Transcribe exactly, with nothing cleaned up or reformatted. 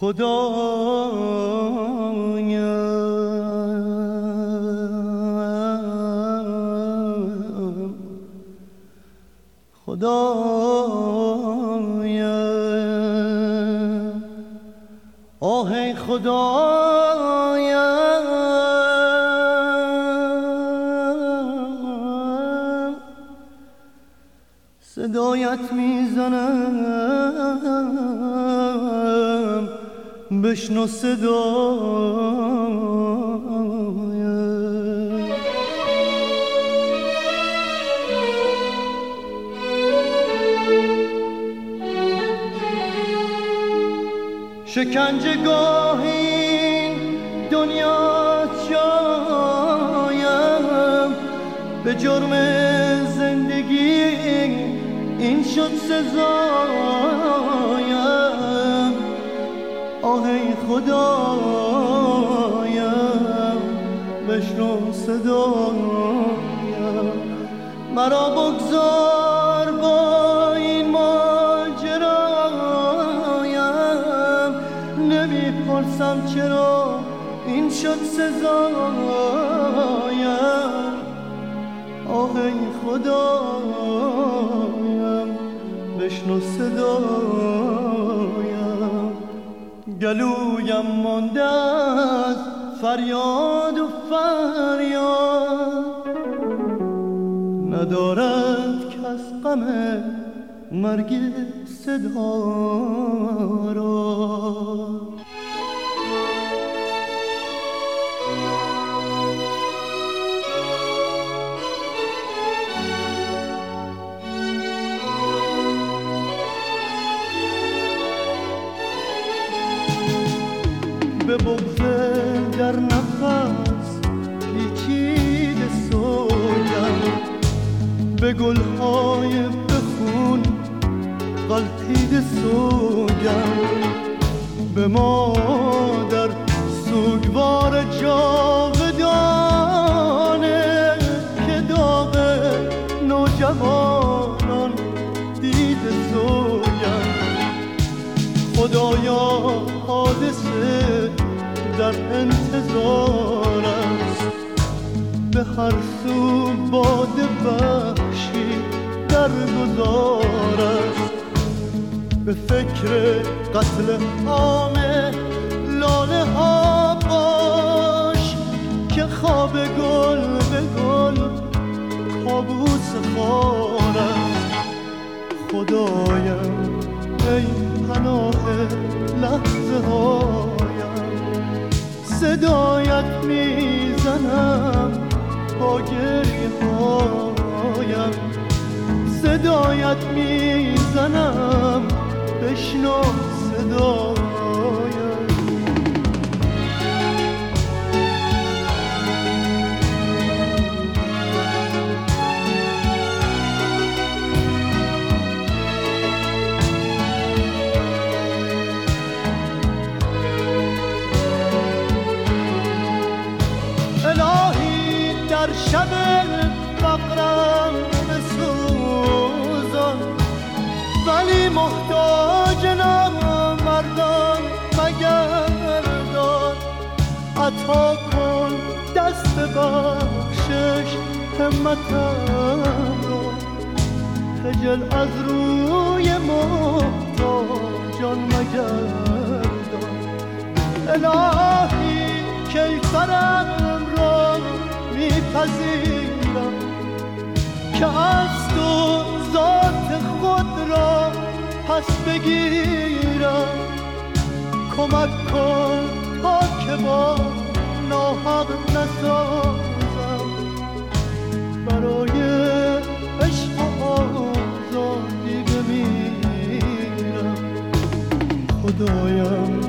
خدایا خدایا آه خدایا صدایت میزنم بشنو صدایا شکنجه گاه این دنیا جایم به جرم زندگی این شد سزایم آه ای خدایم بشنو صدایم مرا بگذار با این ماجرایم نمیپرسم چرا این شد سزایم آه ای خدایم بشنو صدایم گلویم مانده از فریاد و فریاد ندارد کس غم مرگ صدا را به بغض در نفس پیچیده سویم به گلهای بخون غلطیده سویم به مادر سوگوار جاودانه که داغ نوجوانان دیده سویم خدایا حادثه در انتظار است به هر سو باد بخشی در گذار است به فکر قتل عام لاله ها باش که خواب گل به گل کابوس خار است خدایم ای پناه لحظه هایم صدایت میزنم با گریه هایم صدایت میزنم بشنو صدایم در شب فقرم بسوزان ولی محتاج نامردان مگردان عطا کن دست بخشش همتم را خجل از روی محتاجان مگردان الهی کیفرم را میپذیرم که از تو ذات خود را پس بگیرم کمک کن تا که با ناحق نسازم برای عشق و آزادی بمیرم خدایم